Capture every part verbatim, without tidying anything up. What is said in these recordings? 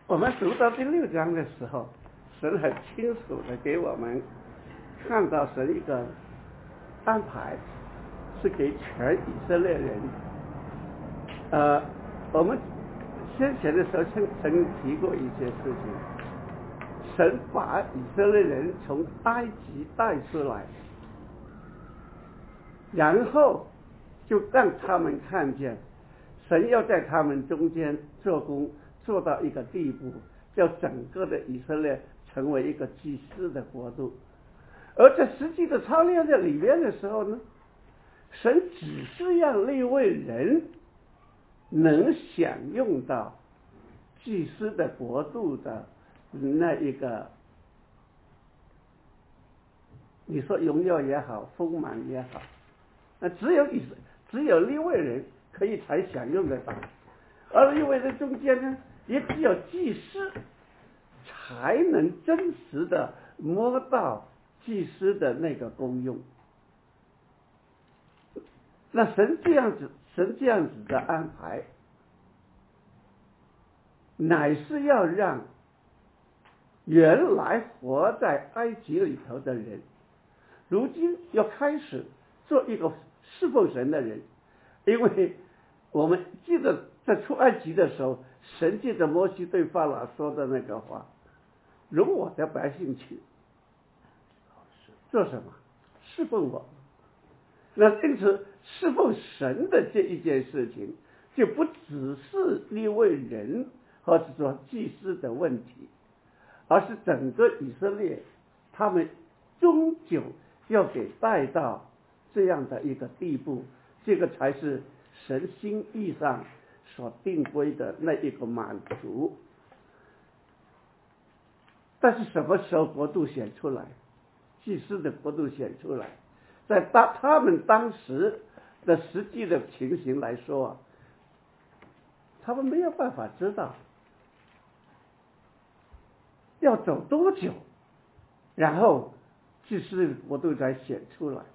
我们读到第六章的时候，神很清楚的给我们看到神一个安排是给全以色列人。呃，我们先前的时候曾曾提过一些事情，神把以色列人从埃及带出来，然后就让他们看见神要在他们中间做工，做到一个地步，叫整个的以色列成为一个祭司的国度。而在实际的操练在里面的时候呢，神只是让利未人能享用到祭司的国度的那一个，你说荣耀也好，丰满也好，那只有以只有利未人可以才享用得到，而利未人中间呢，也只有祭司才能真实的摸到祭司的那个功用。那神这样子，神这样子的安排，乃是要让原来活在埃及里头的人，如今要开始做一个侍奉神的人。因为我们记得在出埃及的时候，神借着摩西对法老说的那个话，容我的百姓去做什么？侍奉我。那因此侍奉神的这一件事情，就不只是利未人或者说祭司的问题，而是整个以色列他们终究要给带到这样的一个地步，这个才是神心意上所定规的那一个满足。但是什么时候国度显出来？祭司的国度显出来，在当他们当时的实际的情形来说，他们没有办法知道要走多久，然后祭司的国度才显出来。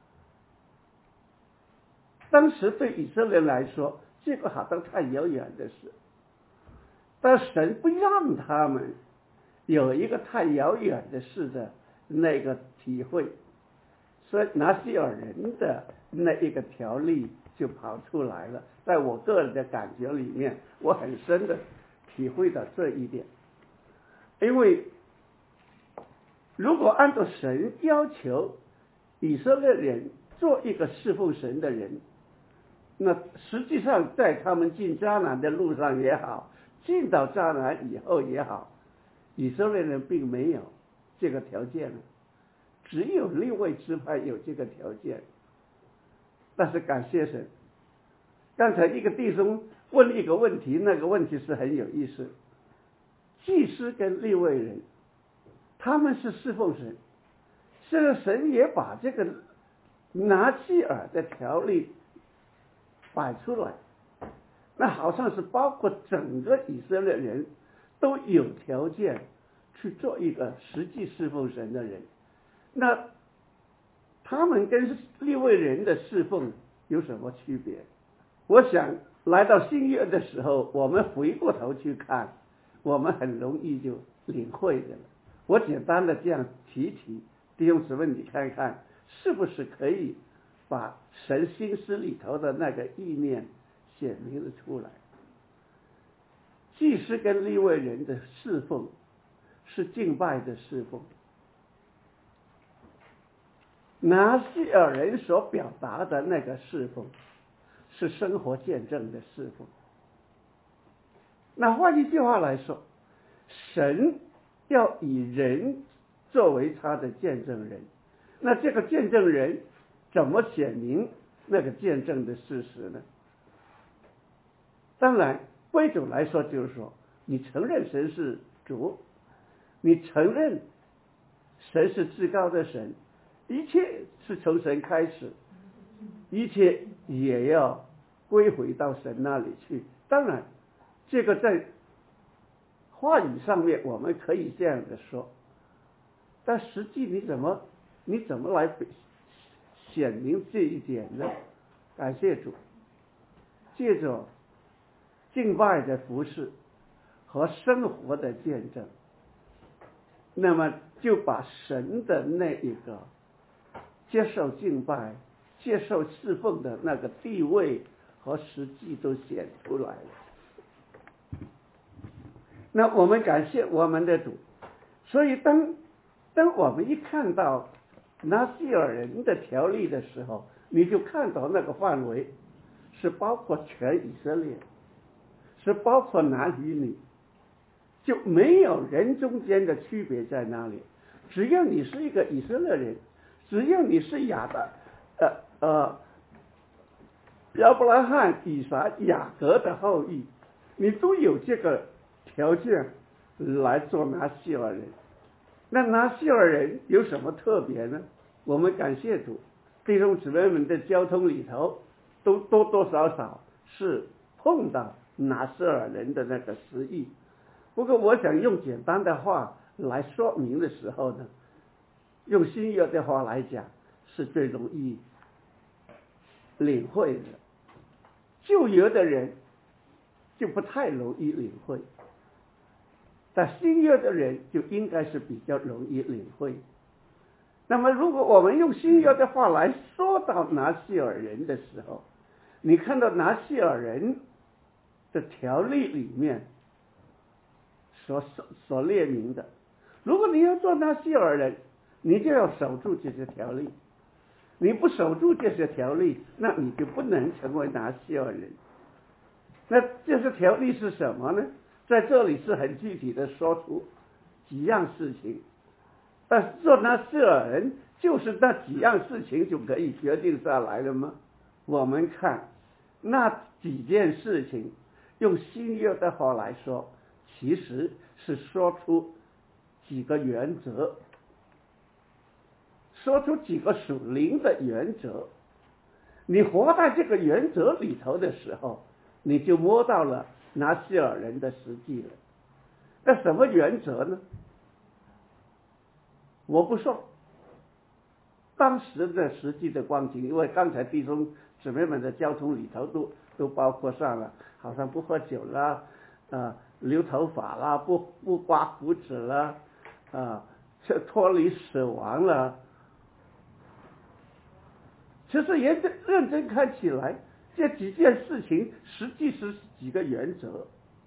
当时对以色列来说，这个好像太遥远的事，但神不让他们有一个太遥远的事的那个体会，所以拿西尔人的那一个条例就跑出来了。在我个人的感觉里面，我很深的体会到这一点。因为如果按照神要求以色列人做一个侍奉神的人，那实际上在他们进迦南的路上也好，进到迦南以后也好，以色列人并没有这个条件，只有利未支派有这个条件。但是感谢神，刚才一个弟兄问一个问题，那个问题是很有意思。祭司跟利未人，他们是侍奉神，现在神也把这个拿西尔的条例摆出来，那好像是包括整个以色列人都有条件去做一个实际侍奉神的人。那他们跟利未人的侍奉有什么区别？我想来到新约的时候，我们回过头去看，我们很容易就领会的了。我简单的这样提提，弟兄姊妹你看看是不是可以把神心思里头的那个意念显明了出来。祭司跟利未人的侍奉是敬拜的侍奉，拿西尔人所表达的那个侍奉是生活见证的侍奉。那换一句话来说，神要以人作为他的见证人，那这个见证人怎么显明那个见证的事实呢？当然归主来说，就是说你承认神是主，你承认神是至高的神，一切是从神开始，一切也要归回到神那里去。当然这个在话语上面我们可以这样的说，但实际你怎么你怎么来显明这一点呢？感谢主，借着敬拜的服事， 和生活的见证，那么就把神的那一个接受敬拜、接受侍奉的那个地位和实际都显出来了。那我们感谢我们的主，所以当当我们一看到拿西尔人的条例的时候，你就看到那个范围是包括全以色列，是包括男与女，就没有人中间的区别在那里。只要你是一个以色列人，只要你是亚的呃呃亚伯拉罕、以撒、雅各的后裔，你都有这个条件来做拿西尔人。那拿西尔人有什么特别呢？我们感谢主，弟兄姊妹们的交通里头都多多少少是碰到拿西尔人的那个实意。不过我想用简单的话来说明的时候呢，用新约的话来讲是最容易领会的，旧约的人就不太容易领会，但新约的人就应该是比较容易领会。那么如果我们用新约的话来说到拿西尔人的时候，你看到拿西尔人的条例里面所所列明的，如果你要做拿西尔人，你就要守住这些条例，你不守住这些条例，那你就不能成为拿西尔人。那这些条例是什么呢？在这里是很具体的说出几样事情，但是做拿西尔人就是那几样事情就可以决定下来了吗？我们看那几件事情，用新约的话来说，其实是说出几个原则，说出几个属灵的原则。你活在这个原则里头的时候，你就摸到了拿西尔人的实际了。那什么原则呢？我不说当时的实际的光景，因为刚才弟兄姊妹们的交通里头都都包括上了，好像不喝酒啦，呃，留头发啦，不不刮胡子啦，啊，这脱离死亡了。其实认真认真看起来，这几件事情实际是几个原则。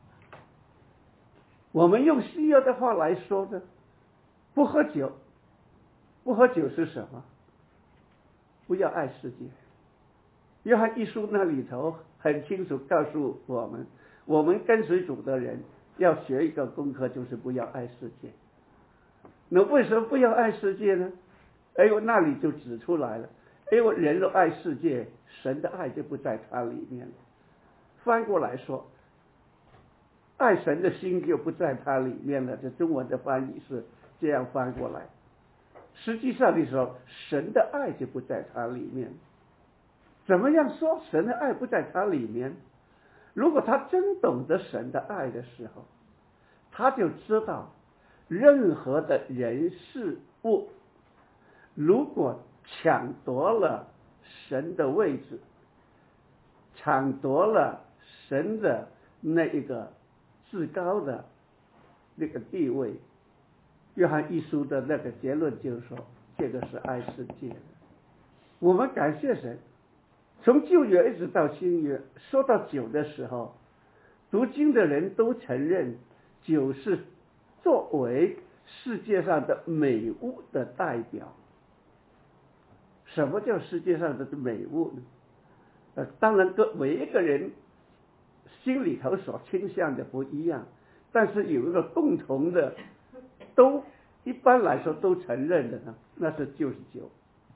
我们用西约的话来说呢，不喝酒，不喝酒是什么？不要爱世界。约翰一书那里头很清楚告诉我们，我们跟随主的人要学一个功课，就是不要爱世界。那为什么不要爱世界呢？哎呦，那里就指出来了，哎呦，人若爱世界，神的爱就不在他里面了。翻过来说，爱神的心就不在他里面了。这中文的翻译是这样翻过来，实际上的时候，神的爱就不在他里面。怎么样说神的爱不在他里面？如果他真懂得神的爱的时候，他就知道任何的人事物如果抢夺了神的位置，抢夺了神的那一个至高的那个地位，约翰一书的那个结论就是说，这个是爱世界的。我们感谢神，从旧约一直到新约，说到酒的时候，读经的人都承认酒是作为世界上的美物的代表。什么叫世界上的美物呢？呃，当然各每一个人心里头所倾向的不一样，但是有一个共同的，都一般来说都承认的呢，那是就是酒。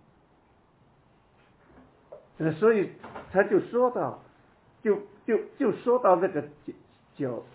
呃，所以他就说到，就就就说到这个酒酒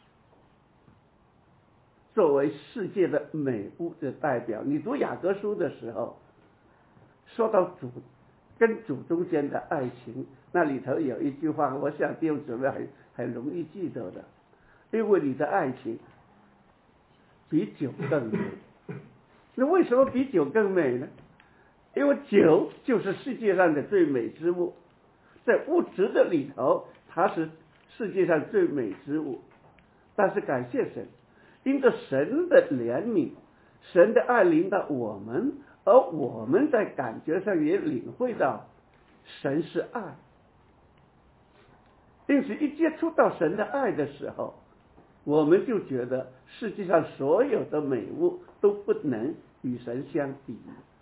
作为世界的美物的代表。你读雅各书的时候，说到主跟主中间的爱情，那里头有一句话，我想弟兄姊妹很很容易记得的，因为你的爱情比酒更美。那为什么比酒更美呢？因为酒就是世界上的最美之物，在物质的里头，它是世界上最美之物。 但是感谢神，因着神的怜悯，神的爱临到我们，而我们在感觉上也领会到神是爱。因此一接触到神的爱的时候，我们就觉得世界上所有的美物都不能与神相比。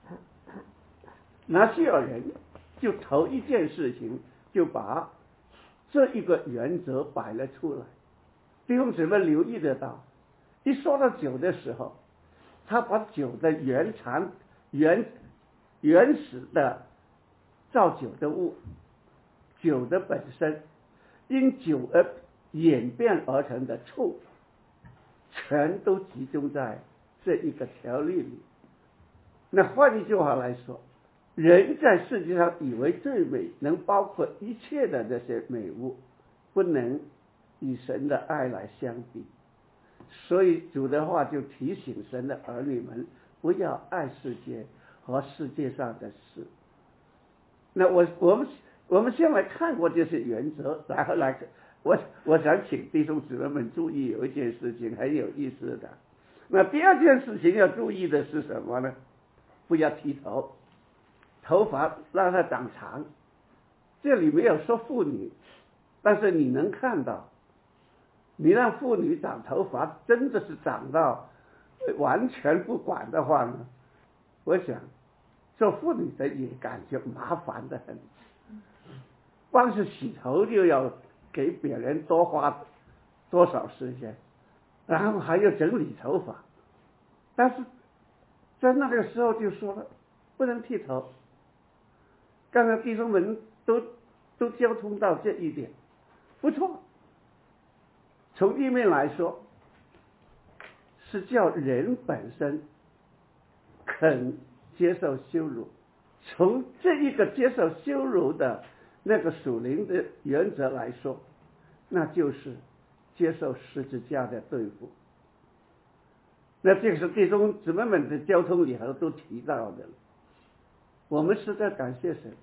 拿西尔人就头一件事情就把这一个原则摆了出来。弟兄姊妹留意得到，一说到酒的时候，他把酒的原产原原始的造酒的物，酒的本身，因酒而演变而成的醋，全都集中在这一个条例里。那换一句话来说，人在世界上以为最美，能包括一切的这些美物，不能与神的爱来相比。所以主的话就提醒神的儿女们，不要爱世界和世界上的事。那我我们我们先来看过这些原则，然后来我我想请弟兄姊妹们注意有一件事情很有意思的。那第二件事情要注意的是什么呢？不要剃头，头发让它长长。这里没有说妇女，但是你能看到，你让妇女长头发真的是长到完全不管的话呢，我想做妇女的也感觉麻烦的很，光是洗头就要给别人多花多少时间，然后还要整理头发。但是在那个时候就说了不能剃头。刚才弟兄们都都交通到这一点，不错。从一面来说，是叫人本身肯接受羞辱。从这一个接受羞辱的那个属灵的原则来说，那就是接受十字架的对付。那这个是弟兄姊妹们的交通里头都提到的。我们实在感谢神，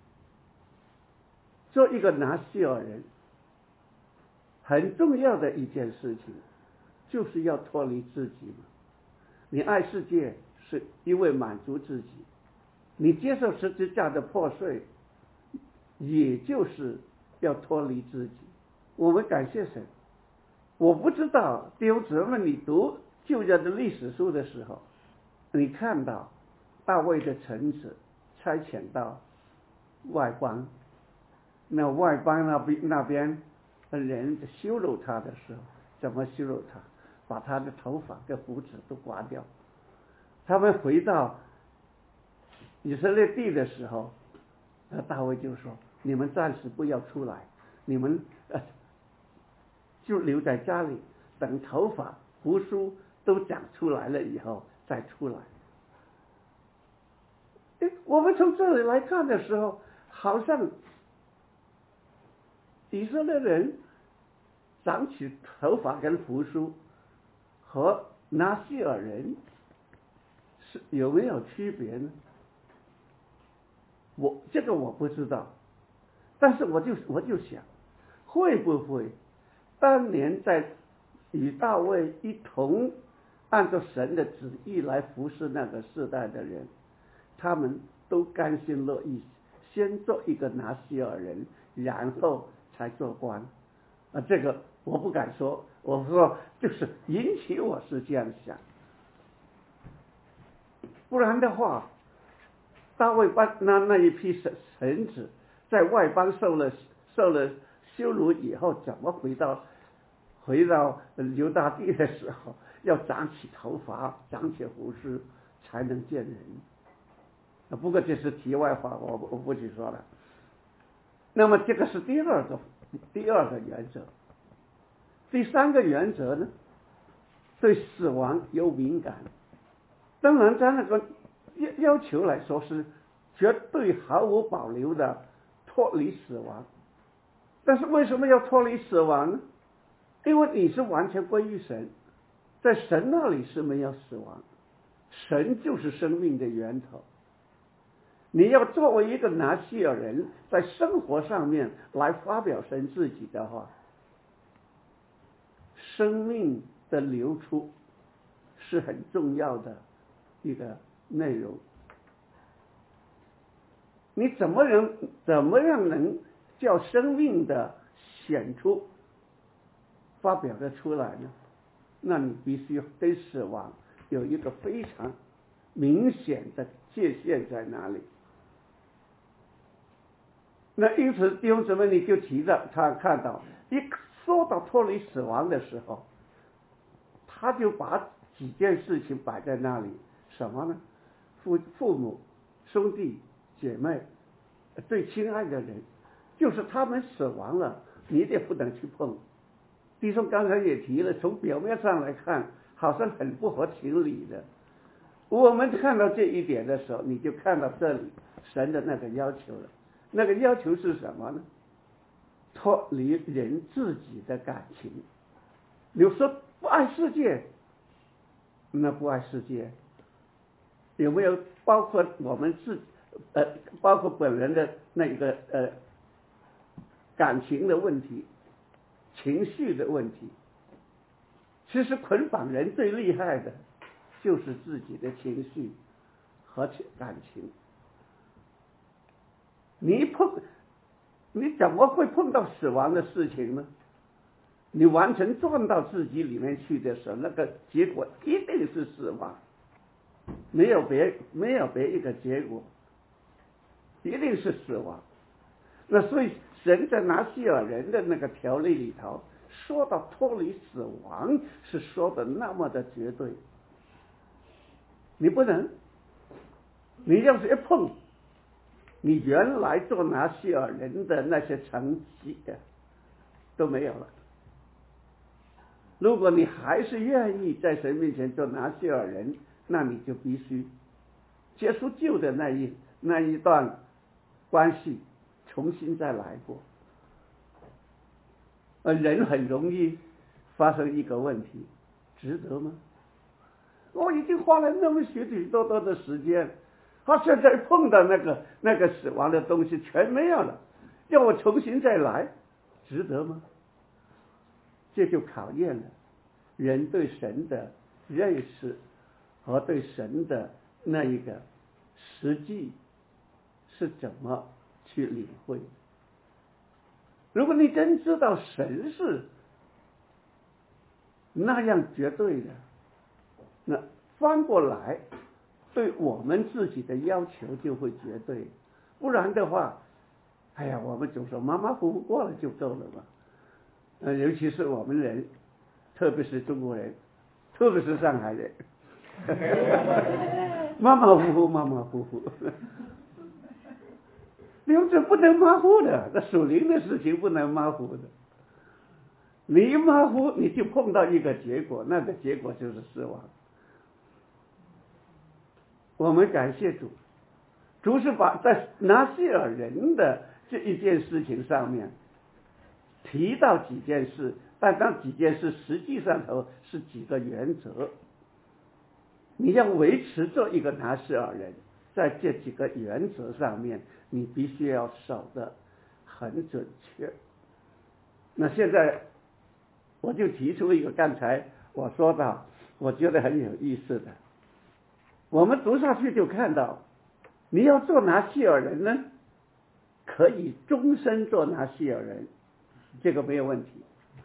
做一个拿西尔人很重要的一件事情，就是要脱离自己嘛。你爱世界是因为满足自己，你接受十字架的破碎，也就是要脱离自己。我们感谢神。我不知道弟兄姊妹们，你读旧约的历史书的时候，你看到大卫的臣子差遣到外邦，那外邦那边那边的人羞辱他的时候，怎么羞辱他？把他的头发跟胡子都刮掉。他们回到以色列地的时候，那大卫就说：你们暂时不要出来，你们呃就留在家里，等头发胡须都长出来了以后再出来。我们从这里来看的时候，好像以色列人长起头发跟胡须和拿西尔人是有没有区别呢？我这个我不知道，但是我就我就想，会不会当年在与大卫一同按照神的旨意来服侍那个世代的人，他们都甘心乐意先做一个拿西尔人，然后才做官啊？这个我不敢说，我说就是引起我是这样想。不然的话，大卫把那那一批臣臣子在外邦受了受了羞辱以后，怎么回到回到犹大地的时候，要长起头发，长起胡须才能见人？不过这是题外话，我我不去说了。那么这个是第二个第二个原则。第三个原则呢，对死亡有敏感。当然在那个要要求来说是绝对毫无保留的脱离死亡。但是为什么要脱离死亡呢？因为你是完全归于神，在神那里是没有死亡，神就是生命的源头。你要作为一个拿西尔人，在生活上面来发表神自己的话， 生命的流出是很重要的一个内容。你怎么能怎么样能叫生命的显出发表得出来呢？那你必须跟死亡有一个非常明显的界限在哪里。那因此弟兄姊妹，你就提到他看到一说到脱离死亡的时候，他就把几件事情摆在那里，什么呢？父父母、兄弟、姐妹、最亲爱的人，就是他们死亡了，你也不能去碰。弟兄刚才也提了，从表面上来看，好像很不合情理的。我们看到这一点的时候，你就看到这里神的那个要求了。那个要求是什么呢？脱离人自己的感情。你说不爱世界，那不爱世界有没有包括我们自呃，包括本人的那个呃感情的问题、情绪的问题？其实捆绑人最厉害的就是自己的情绪和感情。你一碰，你怎么会碰到死亡的事情呢？你完全撞到自己里面去的时候，那个结果一定是死亡，没有别没有别一个结果，一定是死亡。那所以神在拿西尔人的那个条例里头说到脱离死亡，是说的那么的绝对。你不能，你要是一碰，你原来做拿西尔人的那些成绩都没有了。如果你还是愿意在神面前做拿西尔人，那你就必须结束旧的那一那一段关系，重新再来过。呃，人很容易发生一个问题，值得吗？我已经花了那么许许多多的时间，他现在碰到那个那个死亡的东西全没有了，要我重新再来，值得吗？这就考验了人对神的认识和对神的那一个实际是怎么去领会。如果你真知道神是那样绝对的，那翻过来对我们自己的要求就会绝对。不然的话，哎呀，我们总说马马虎虎过了就够了嘛。呃，尤其是我们人，特别是中国人，特别是上海人，马马虎虎，马马虎虎。留着不能马虎的，那属灵的事情不能马虎的。你一马虎，你就碰到一个结果，那个结果就是死亡。我们感谢主，主是把在拿西尔人的这一件事情上面提到几件事，但那几件事实际上头是几个原则。你要维持做一个拿西尔人，在这几个原则上面，你必须要守得很准确。那现在我就提出一个刚才我说到我觉得很有意思的，我们读下去就看到，你要做拿西尔人呢，可以终身做拿西尔人，这个没有问题。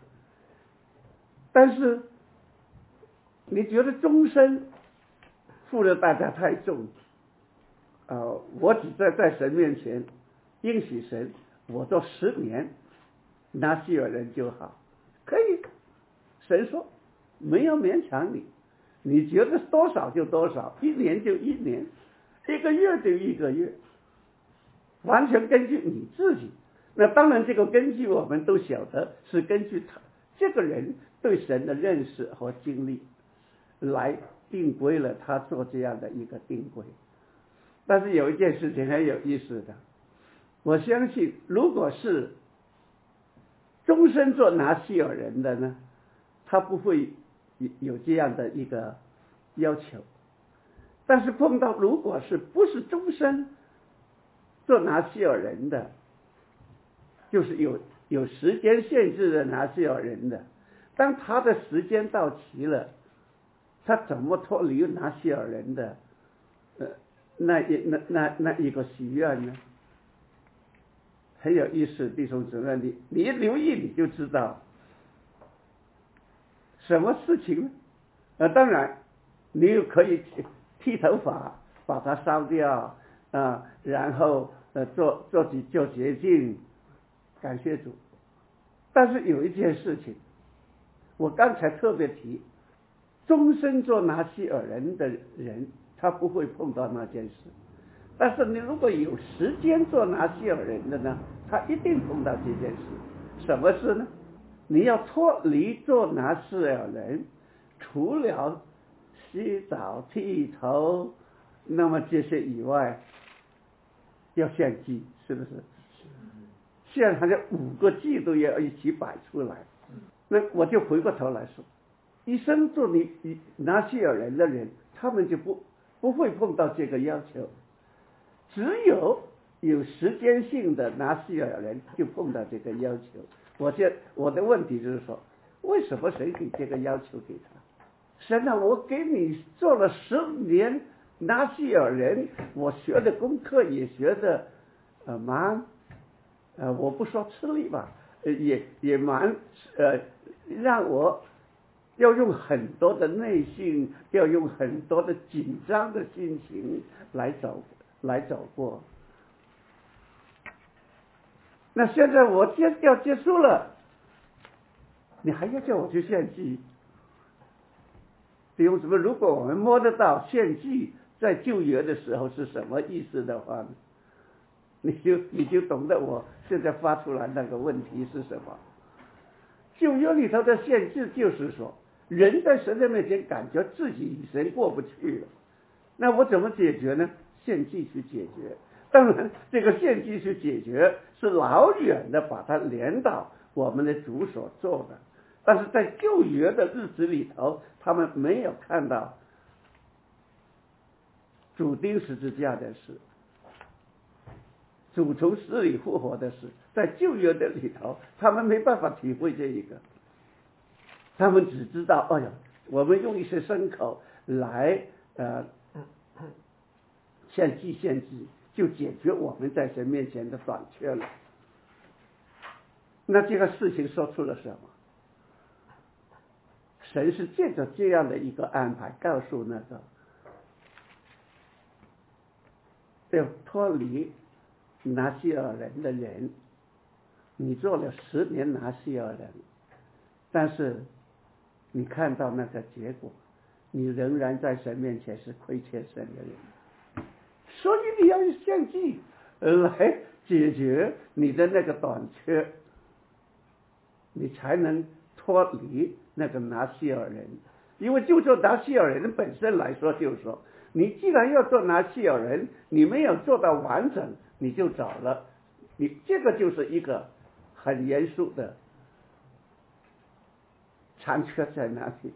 但是你觉得终身负的代价太重，呃，我只在在神面前应许神，我做十年拿西尔人就好，可以。神说没有勉强你，你觉得多少就多少，一年就一年，一个月就一个月，完全根据你自己。那当然这个根据我们都晓得是根据他这个人对神的认识和经历来定规了他做这样的一个定规。但是有一件事情很有意思的，我相信如果是终身做拿西尔人的呢，他不会有这样的一个要求。但是碰到如果是不是终身做拿西尔人的，就是有有时间限制的拿西尔人的， 当他的时间到期了，他怎么脱离拿西尔人的呃那一那那那一个许愿呢？很有意思，弟兄姊妹，你你一留意你就知道什么事情呢？呃，当然你又可以剃头发，把它烧掉啊，然后呃做做几做洁净，感谢主。但是有一件事情，我刚才特别提，终身做拿西尔人的人，他不会碰到那件事。但是你如果有时间做拿西尔人的呢，他一定碰到这件事。什么事呢？你要脱离做拿西尔人，除了洗澡剃头，那么这些以外，要献祭，是不是？现在好像五个祭都要一起摆出来。那我就回过头来说，一生做你拿西尔人的人，他们就不不会碰到这个要求。只有有时间性的拿西尔人就碰到这个要求。我这我的问题就是说，为什么神给这个要求给他？神啊，我给你做了十年拿西尔人，我学的功课也学的呃蛮呃我不说吃力吧，也也蛮呃让我要用很多的内心，要用很多的紧张的心情来走来走过。那现在我结要结束了，你还要叫我去献祭？弟兄姊妹，如果我们摸得到献祭在旧约的时候是什么意思的话呢，你就你就懂得我现在发出来那个问题是什么。旧约里头的献祭就是说，人在神的面前感觉自己与神过不去了，那我怎么解决呢？献祭去解决。当然这个献祭去解决是老远的把它连到我们的主所做的，但是在旧约的日子里头，他们没有看到主钉十字架的事，主从死里复活的事，在旧约的里头他们没办法体会这一个，他们只知道哎呀，我们用一些牲口来呃献祭献祭，就解决我们在神面前的短缺了。那这个事情说出了什么？神是借着这样的一个安排，告诉那个要脱离拿西尔人的人，你做了十年拿西尔人，但是你看到那个结果，你仍然在神面前是亏欠神的人，所以你要献祭来解决你的那个短缺，你才能脱离那个拿西尔人。因为就做拿西尔人本身来说，就是说你既然要做拿西尔人，你没有做到完整，你就走了，你这个就是一个很严肃的残缺在那里。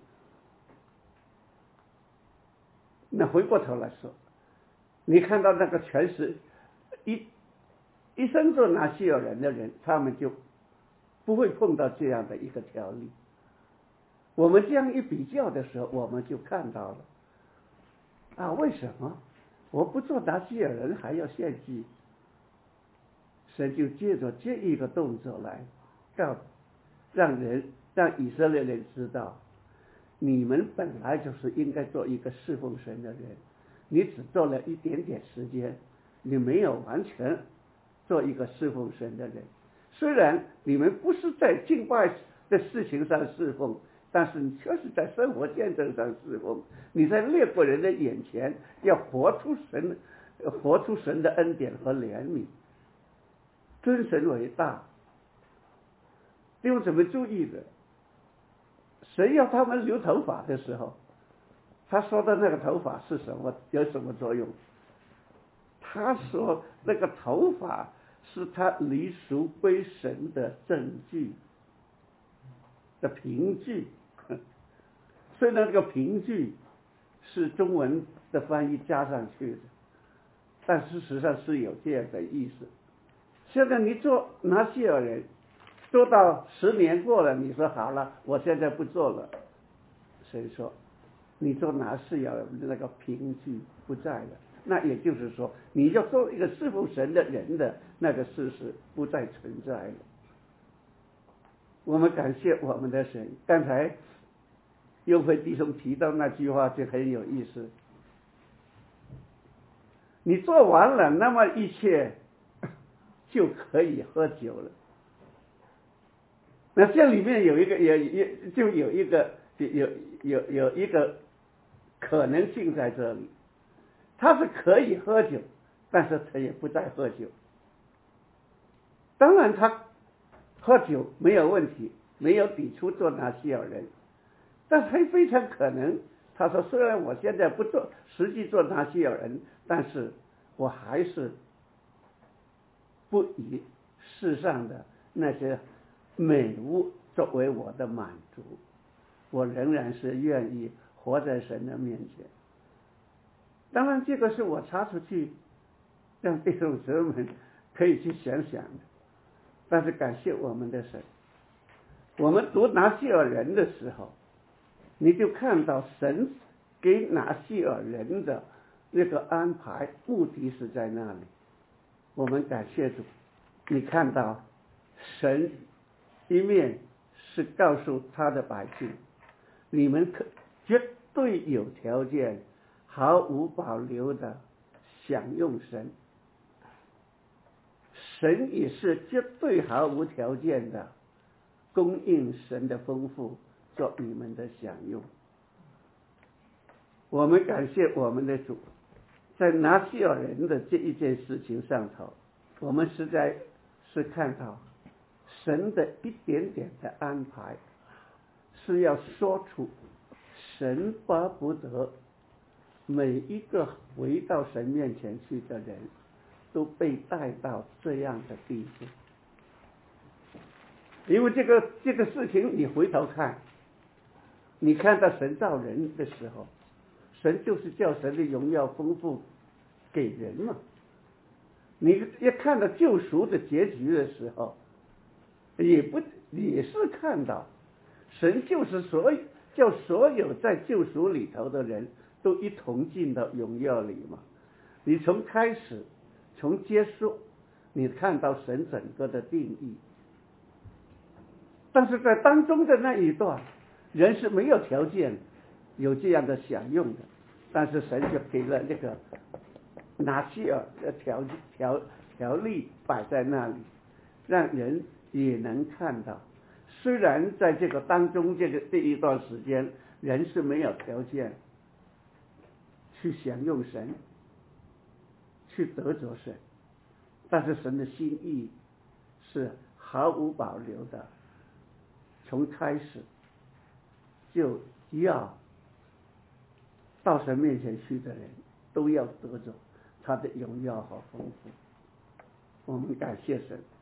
那回过头来说，你看到那个全是一一生做拿西尔人的人，他们就不会碰到这样的一个条例。我们这样一比较的时候，我们就看到了啊，为什么我不做拿西尔人还要献祭？神就借着这一个动作来告让人让以色列人知道，你们本来就是应该做一个侍奉神的人，你只做了一点点时间，你没有完全做一个侍奉神的人。虽然你们不是在敬拜的事情上侍奉，但是你确实在生活见证上侍奉。你在列国人的眼前要活出神活出神的恩典和怜悯，尊神为大。弟兄姊妹注意的，神要他们留头发的时候，他说的那个头发是什么，有什么作用？他说那个头发是他离俗归神的证据的凭据。虽然这个凭据是中文的翻译加上去的，但事实上是有这样的意思。现在你做拿西尔人， 做到十年过了，你说好了，我现在不做了。神说，你做拿西尔那个凭据不在了，那也就是说，你要做一个侍奉神的人的那个事实不再存在了。我们感谢我们的神。刚才优辉弟兄提到那句话就很有意思，你做完了，那么一切就可以喝酒了。那这里面有一个有有就有一个有有有一个可能性在这里，他是可以喝酒，但是他也不再喝酒。当然他喝酒没有问题，没有抵触做拿西尔人，但是非常可能他说，虽然我现在不做实际做拿西尔人，但是我还是不以世上的那些美物作为我的满足，我仍然是愿意活在神的面前。当然这个是我插出去让弟兄姊妹们可以去想想的，但是感谢我们的神，我们读拿西尔人的时候，你就看到神给拿西尔人的那个安排目的是在那里。我们感谢主，你看到神一面是告诉他的百姓，你们可绝对有条件毫无保留的享用神，神也是绝对毫无条件的供应神的丰富做你们的享用。我们感谢我们的主，在拿西尔人的这一件事情上头，我们实在是看到神的一点点的安排，是要说出神巴不得每一个回到神面前去的人都被带到这样的地步。因为这个这个事情你回头看，你看到神造人的时候，神就是叫神的荣耀丰富给人嘛。你一看到救赎的结局的时候，也不也是看到神就是所有叫所有在救赎里头的人都一同进到荣耀里嘛。你从开始从结束，你看到神整个的定义，但是在当中的那一段，人是没有条件有这样的享用的，但是神就给了那个拿西尔的条条条例摆在那里，让人也能看到，虽然在这个当中这个这一段时间，人是没有条件去享用神，去得着神，但是神的心意是毫无保留的，从开始就要到神面前去的人都要得着他的荣耀和丰富。我们感谢神。